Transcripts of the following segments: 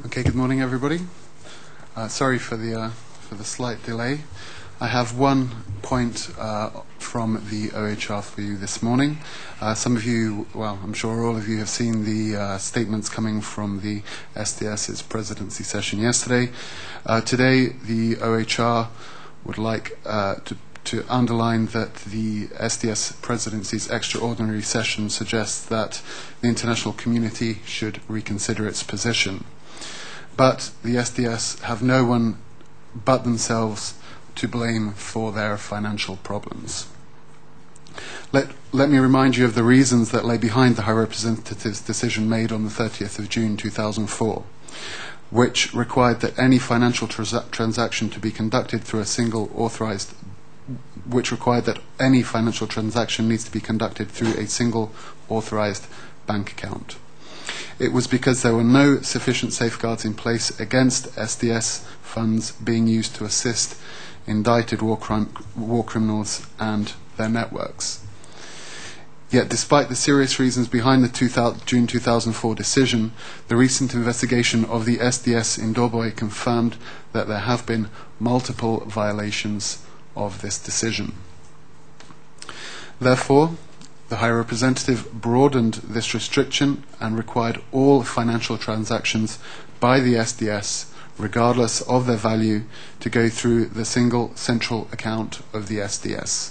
Okay, good morning, everybody. Sorry for the slight delay. I have one point from the OHR for you this morning. Some of you, well, I'm sure all of you have seen the statements coming from the SDS's presidency session yesterday. Today, the OHR would like to underline that the SDS presidency's extraordinary session suggests that the international community should reconsider its position. But the SDS have no one but themselves to blame for their financial problems. Let me remind you of the reasons that lay behind the High Representative's decision made on the 30th of June 2004, which required that any financial transaction to be conducted through a single authorized bank account. It was because there were no sufficient safeguards in place against SDS funds being used to assist indicted war criminals and their networks. Yet, despite the serious reasons behind the June 2004 decision, the recent investigation of the SDS in Doboj confirmed that there have been multiple violations of this decision. Therefore, the High Representative broadened this restriction and required all financial transactions by the SDS, regardless of their value, to go through the single central account of the SDS.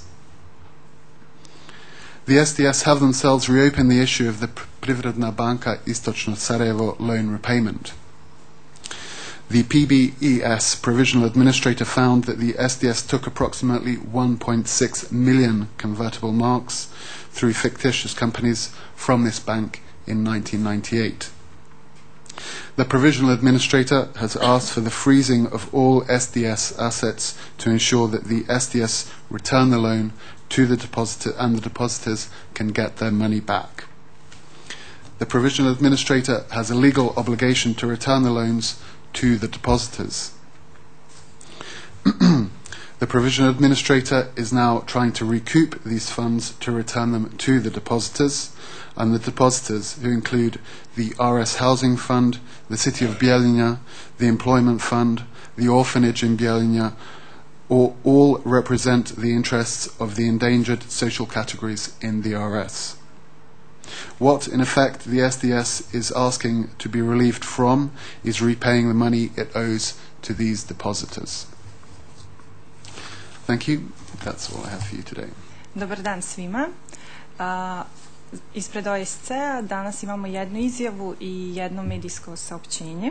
The SDS have themselves reopened the issue of the Privredna Banka Istočno Sarajevo loan repayment. The PBES provisional administrator found that the SDS took approximately 1.6 million convertible marks through fictitious companies from this bank in 1998. The provisional administrator has asked for the freezing of all SDS assets to ensure that the SDS return the loan to the depositor and the depositors can get their money back. The provisional administrator has a legal obligation to return the loans to the depositors. The provisional administrator is now trying to recoup these funds to return them to the depositors, and the depositors, who include the RS Housing Fund, the City of Bijeljina, the Employment Fund, the Orphanage in Bijeljina, all represent the interests of the endangered social categories in the RS. What, in effect, the SDS is asking to be relieved from is repaying the money it owes to these depositors. Thank you. That's all I have for you today. Dobar dan svima. Ispred OSCE-a danas imamo jednu izjavu i jedno medijsko saopćenje.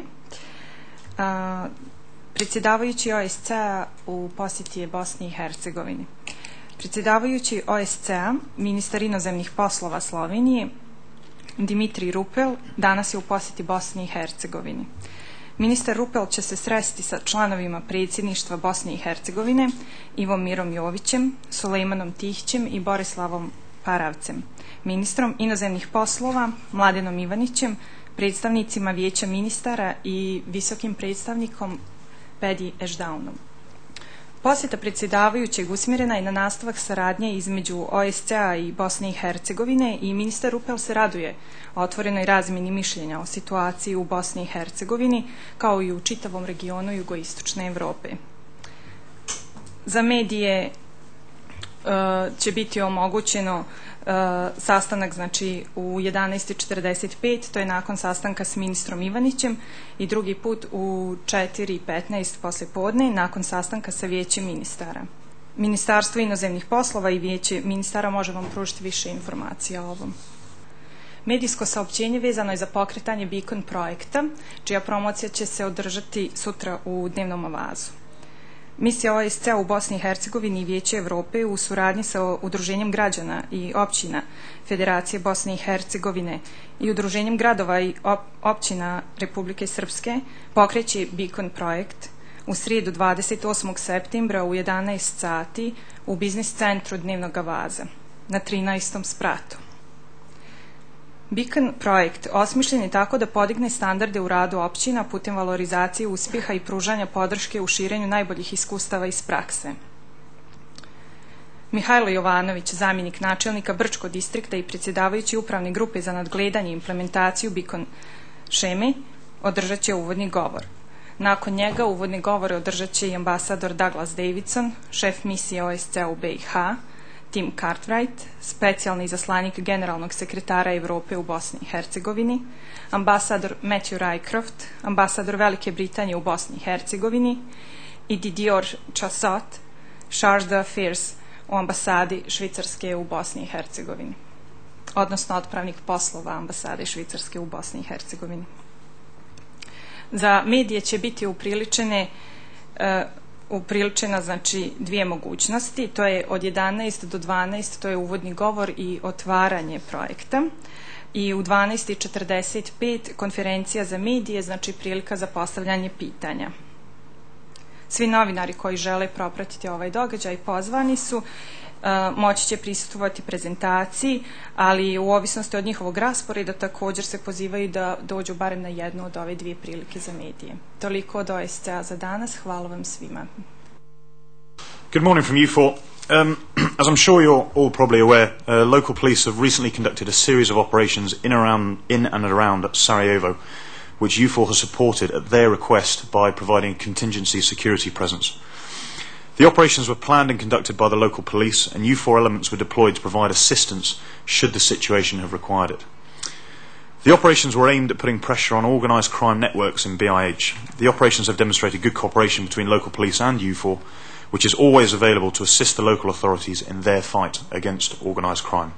Predsjedavajući OSCE-a u posjeti je Bosni i Hercegovini. Predsjedavajući OSCE-a, ministar inozemnih poslova Slovenije, Dimitrij Rupel, danas je u posjeti Bosni i Hercegovini. Ministar Rupel će se sresti sa članovima predsjedništva Bosne i Hercegovine, Ivom Mirom Jovićem, Sulejmanom Tihićem i Borislavom Paravcem, ministrom inozemnih poslova, Mladenom Ivanićem, predstavnicima Vijeća ministara i visokim predstavnikom Pedi Ešdaunom. Posjeta predsjedavajućeg usmjerena je na nastavak saradnje između OSCE-a i Bosne i Hercegovine i ministar Rupel se raduje otvorenoj razmjeni mišljenja o situaciji u Bosni i Hercegovini kao i u čitavom regionu jugoistočne Evrope. Za medije će biti omogućeno sastanak u 11:45, to je nakon sastanka s ministrom Ivanićem, i drugi put u 4:15 posle podne nakon sastanka sa Vijećem ministara. Ministarstvo inozemnih poslova i Vijeće ministara može vam pružiti više informacija o ovom. Medijsko saopćenje vezano je za pokretanje Beacon projekta, čija promocija će se održati sutra u dnevnom ovazu. Misija OSCE-a u Bosni i Hercegovini i Vijeće Evrope u suradnji sa Udruženjem građana i općina Federacije Bosne i Hercegovine i Udruženjem gradova i općina Republike Srpske pokreće Beacon projekt u srijedu 28. septembra u 11 sati u biznis centru Dnevnog vaza na 13. spratu. Beacon projekt osmišljen je tako da podigne standarde u radu općina putem valorizacije uspjeha i pružanja podrške u širenju najboljih iskustava iz prakse. Mihajlo Jovanović, zamjenik načelnika Brčkog distrikta i predsjedavajući upravne grupe za nadgledanje i implementaciju Beacon šeme, održat će uvodni govor. Nakon njega uvodni govor održat će i ambasador Douglas Davidson, šef misije OSCE u BiH, Tim Cartwright, specijalni izaslanik generalnog sekretara Evrope u Bosni i Hercegovini, ambasador Matthew Rycroft, ambasador Velike Britanije u Bosni i Hercegovini i Didier Chassot, charge d'affaires u ambasadi Švicarske u Bosni i Hercegovini, odnosno otpravnik poslova ambasade Švicarske u Bosni i Hercegovini. Za medije će biti upriličena znači dvije mogućnosti, to je od 11 do 12, to je uvodni govor i otvaranje projekta, i u 12:45 konferencija za medije, znači prilika za postavljanje pitanja. Svi novinari koji žele propratiti ovaj događaj pozvani su, moći će prisustvovati prezentaciji, ali u ovisnosti od njihovog rasporeda također se pozivaju da dođu barem na jednu od ove dvije prilike za medije. Toliko od OSCE za danas. Hvala vam svima. Good morning from UFOR. As I'm sure you're all probably aware, local police have recently conducted a series of operations in and around Sarajevo, which UFOR has supported at their request by providing contingency security presence. The operations were planned and conducted by the local police, and U4 elements were deployed to provide assistance should the situation have required it. The operations were aimed at putting pressure on organised crime networks in BIH. The operations have demonstrated good cooperation between local police and U4, which is always available to assist the local authorities in their fight against organised crime.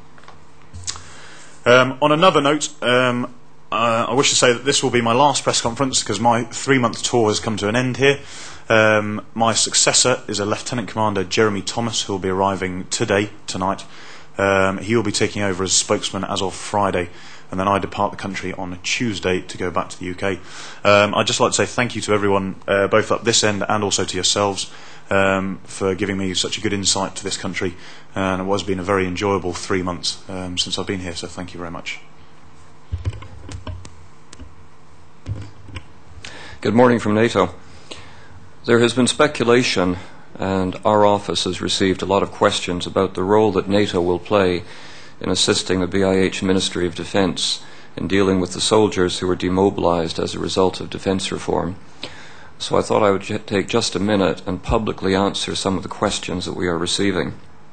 On another note, I wish to say that this will be my last press conference because my 3-month tour has come to an end here. My successor is a Lieutenant Commander Jeremy Thomas, who will be arriving tonight. He will be taking over as spokesman as of Friday, and then I depart the country on Tuesday to go back to the UK. I'd just like to say thank you to everyone, both up this end and also to yourselves, for giving me such a good insight to this country, and it has been a very enjoyable 3 months since I've been here, so thank you very much. Good morning from NATO. There has been speculation, and our office has received a lot of questions about the role that NATO will play in assisting the BIH Ministry of Defence in dealing with the soldiers who were demobilised as a result of defence reform. So I thought I would take just a minute and publicly answer some of the questions that we are receiving.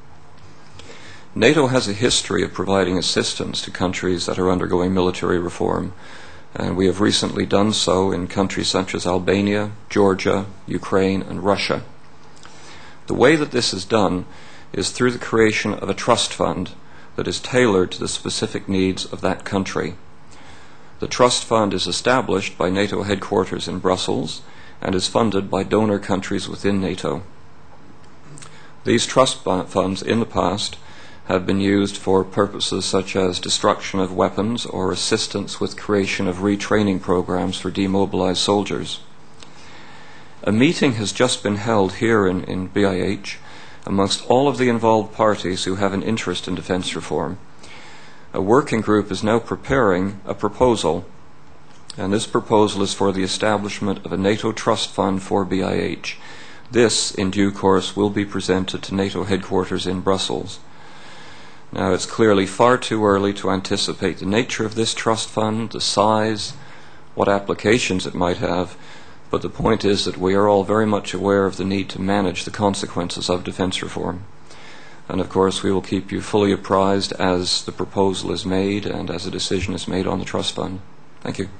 NATO has a history of providing assistance to countries that are undergoing military reform, and we have recently done so in countries such as Albania, Georgia, Ukraine, and Russia. The way that this is done is through the creation of a trust fund that is tailored to the specific needs of that country. The trust fund is established by NATO headquarters in Brussels and is funded by donor countries within NATO. These trust funds in the past have been used for purposes such as destruction of weapons or assistance with creation of retraining programs for demobilized soldiers. A meeting has just been held here in BIH amongst all of the involved parties who have an interest in defence reform. A working group is now preparing a proposal, and this proposal is for the establishment of a NATO trust fund for BIH. This, in due course, will be presented to NATO headquarters in Brussels. Now, it's clearly far too early to anticipate the nature of this trust fund, the size, what applications it might have, but the point is that we are all very much aware of the need to manage the consequences of defence reform. And of course, we will keep you fully apprised as the proposal is made and as a decision is made on the trust fund. Thank you.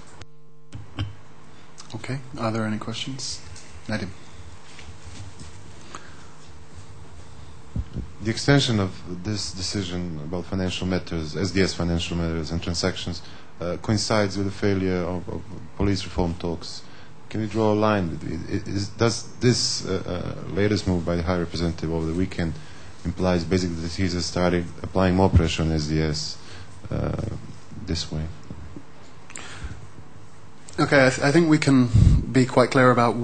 Okay, are there any questions? Nadim. The extension of this decision about financial matters, SDS financial matters and transactions, coincides with the failure of police reform talks. Can you draw a line? Does this latest move by the High Representative over the weekend implies basically that he's started applying more pressure on SDS this way? Okay, I think we can be quite clear about.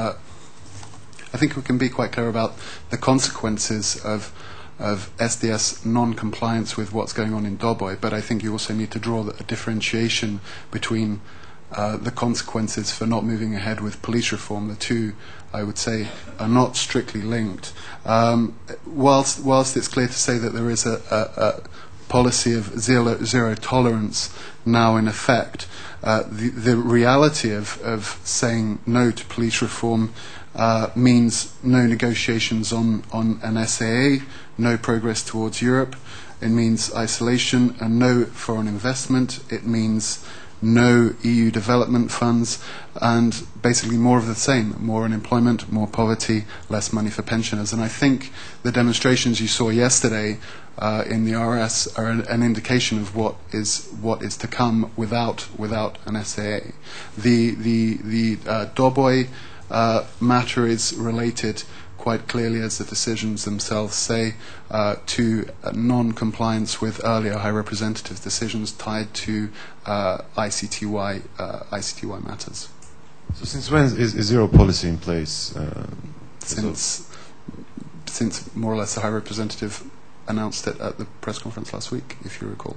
The consequences of SDS non-compliance with what's going on in Doboj, but I think you also need to draw a differentiation between the consequences for not moving ahead with police reform. The two, I would say, are not strictly linked. Whilst it's clear to say that there is policy of zero tolerance now in effect, the reality of saying no to police reform means no negotiations on an SAA, no progress towards Europe. It means isolation and no foreign investment. It means no EU development funds, and basically more of the same: more unemployment, more poverty, less money for pensioners. And I think the demonstrations you saw yesterday in the RS are an indication of what is to come without an SAA. The Doboj matter is related quite clearly, as the decisions themselves say, to non-compliance with earlier High Representative decisions tied to ICTY matters. So since when is zero policy in place? Since more or less the High Representative announced it at the press conference last week, if you recall.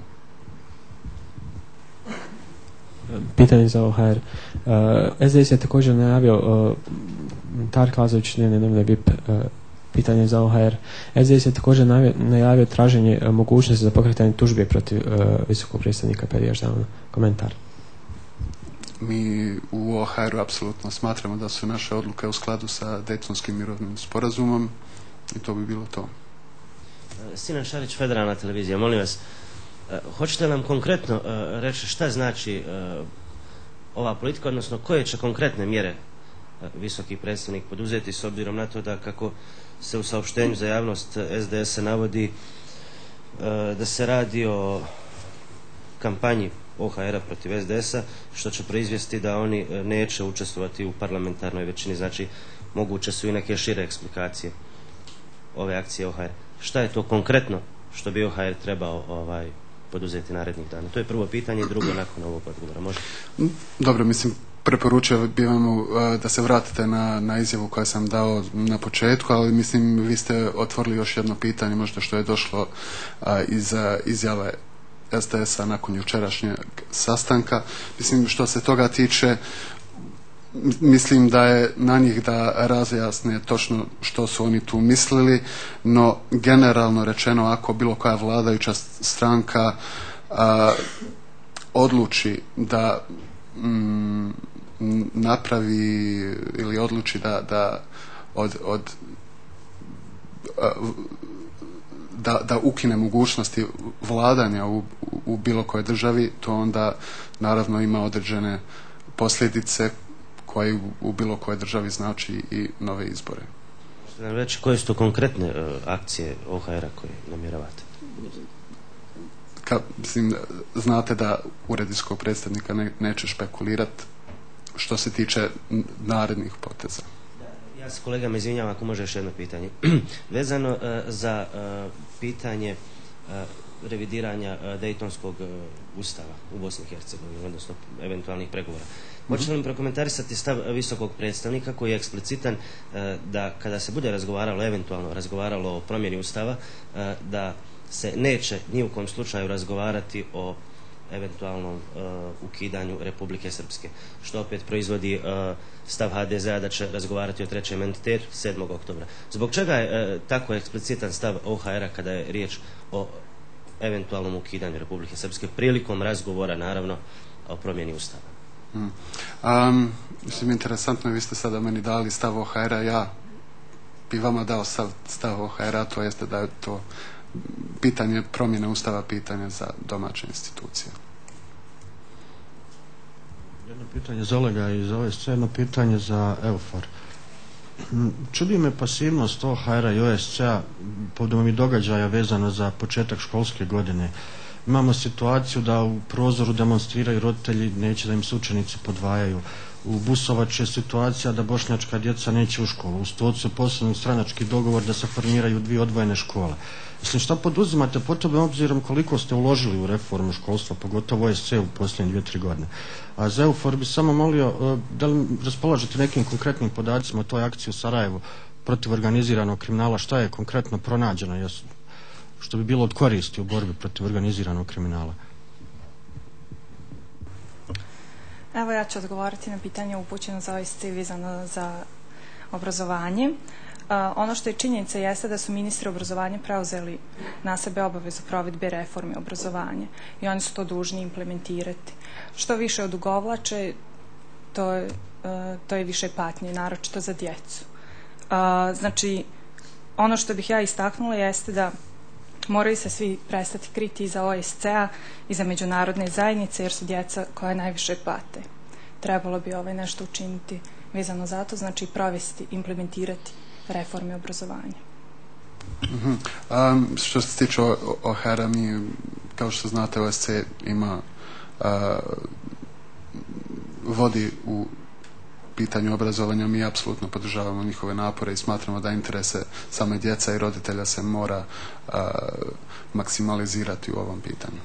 Pitanje za OHR. SDS je također najavio, Tarek Lazović, ne BIP, pitanje za OHR. SDS je također najavio traženje mogućnosti za pokretanje tužbe protiv visokog predstavnika Perija Ždana. Komentar. Mi u OHR-u apsolutno smatramo da su naše odluke u skladu sa Dejtonskim mirovnim sporazumom i to bi bilo to. Sinan Šarić, Federalna televizija, molim vas, hoćete nam konkretno reći šta znači ova politika, odnosno koje će konkretne mjere visoki predstavnik poduzeti, s obzirom na to da, kako se u saopštenju za javnost SDS-a navodi, da se radi o kampanji OHR-a protiv SDS-a, što će proizvesti da oni neće učestvovati u parlamentarnoj većini. Znači, moguće su i neke šire eksplikacije ove akcije OHR. Šta je to konkretno što bi OHR trebao poduzeti narednih dana? To je prvo pitanje i drugo nakon ovog odgovora. Može? Dobro, mislim, preporučio bih vam da se vratite na izjavu koju sam dao na početku, ali mislim vi ste otvorili još jedno pitanje, možda što je došlo iz izjave SDS-a nakon jučerašnjeg sastanka. Mislim, što se toga tiče, mislim da je na njih da razjasne točno što su oni tu mislili, no generalno rečeno, ako bilo koja vladajuća stranka odluči da napravi ili odluči da ukine mogućnosti vladanja u bilo kojoj državi, to onda naravno ima određene posljedice koje u bilo kojoj državi znači i nove izbore. Možete nam reći koje su to konkretne akcije OHR-a koje namjeravate? Mislim, znate da ured visokog predstavnika neće špekulirati što se tiče narednih poteza. Ja se kolegama izvinjavam ako može još jedno pitanje. Vezano za pitanje revidiranja Dejtonskog ustava u Bosni i Hercegovini, odnosno eventualnih pregovora. Hoćete li mi prokomentarisati stav visokog predstavnika koji je eksplicitan da kada se bude eventualno razgovaralo o promjeni ustava, da se neće ni u kom slučaju razgovarati o eventualnom ukidanju Republike Srpske, što opet proizvodi stav HDZ-a da će razgovarati o trećem entitetu 7. oktobra. Zbog čega je tako eksplicitan stav OHR-a kada je riječ o eventualnom ukidanju Republike Srpske prilikom razgovora, naravno, o promjeni ustava? Mislim, interesantno je, vi ste sada meni dali stav OHR-a, ja bi vama dao stav OHR-a, to jeste da je to pitanje promjene ustava pitanje za domaće institucije. Jedno pitanje za Olega i za OSCE, jedno pitanje za EUFOR. Čudi me pasivnost OHR-a i OSCE-a povodom i događaja vezano za početak školske godine. Imamo situaciju da u prozoru demonstriraju roditelji, neće da im se učenici podvajaju. U Busovači je situacija da bošnjačka djeca neće u školu. U Stocu je posebno stranački dogovor da se formiraju 2 odvojene škole. Mislim, šta poduzimate po tome obzirom koliko ste uložili u reformu školstva, pogotovo OSCE u posljednje 2-3 godine? A za EUFOR bi samo molio, da li raspolažete nekim konkretnim podacima o toj akciji u Sarajevu protiv organiziranog kriminala, šta je konkretno pronađeno, što bi bilo od koristi u borbi protiv organiziranog kriminala? Evo, ja ću odgovoriti na pitanje upućeno za OSCE vezano za obrazovanje. Ono što je činjenica jeste da su ministri obrazovanja preuzeli na sebe obavezu provedbe reforme obrazovanja i oni su to dužni implementirati. Što više odugovlače, to je više patnje, naročito za djecu. Znači, ono što bih ja istaknula jeste da moraju se svi prestati kriti iza OSCE-a i za međunarodne zajednice, jer su djeca koja najviše pate. Trebalo bi nešto učiniti vezano za to, znači provesti, implementirati reforme obrazovanja. Što se tiče OHR-a, mi, kao što znate, OSCE ima vodi u pitanju obrazovanja. Mi apsolutno podržavamo njihove napore i smatramo da interese same djeca i roditelja se mora maksimalizirati u ovom pitanju.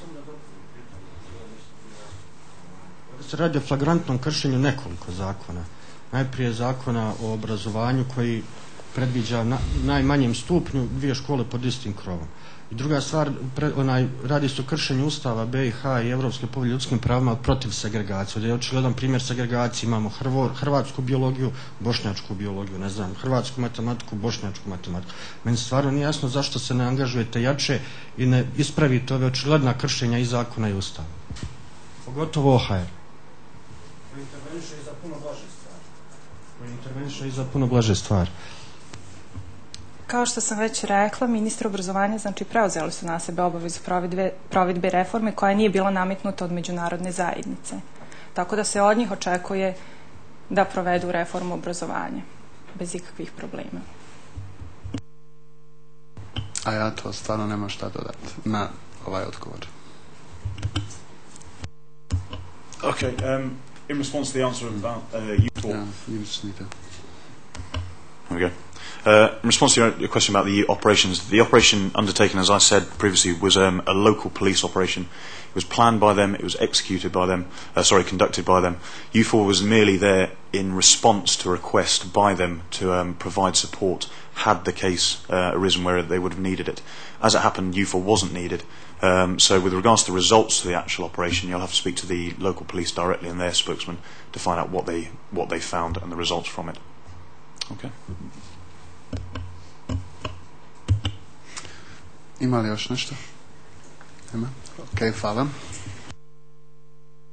Se radi o flagrantnom kršenju nekoliko zakona. Najprije zakona o obrazovanju koji predviđa najmanjem stupnju 2 škole pod istim krovom. I druga stvar, radi se o kršenju Ustava BiH i Europske povelje o ljudskim pravima protiv segregacije. Ovdje je očigledan primjer segregacije. Imamo hrvatsku biologiju, bošnjačku biologiju, ne znam, hrvatsku matematiku, bošnjačku matematiku. Meni stvarno nije jasno zašto se ne angažujete jače i ne ispravite ove očigledna kršenja i zakona i Ustava. Pogotovo OHR. Koji interveniše i za puno blaže stvari. Kao što sam već rekla, ministri obrazovanja znači preuzeli su na sebe obavezu provedbe reforme koja nije bila nametnuta od međunarodne zajednice. Tako da se od njih očekuje da provedu reformu obrazovanja bez ikakvih problema. A ja to stvarno nemam šta dodati na ovaj odgovor. Okay, in response to the answer about youth... Yeah, you just need to... There we go. In response to your question about the operations, the operation undertaken, as I said previously, was a local police operation. It was planned by them, it was executed by them, conducted by them. U4 was merely there in response to a request by them to provide support had the case arisen where they would have needed it. As it happened, U4 wasn't needed. So with regards to the results of the actual operation, you'll have to speak to the local police directly and their spokesman to find out what they found and the results from it. Okay. Ima li još nešto? Nema? Ok, hvala.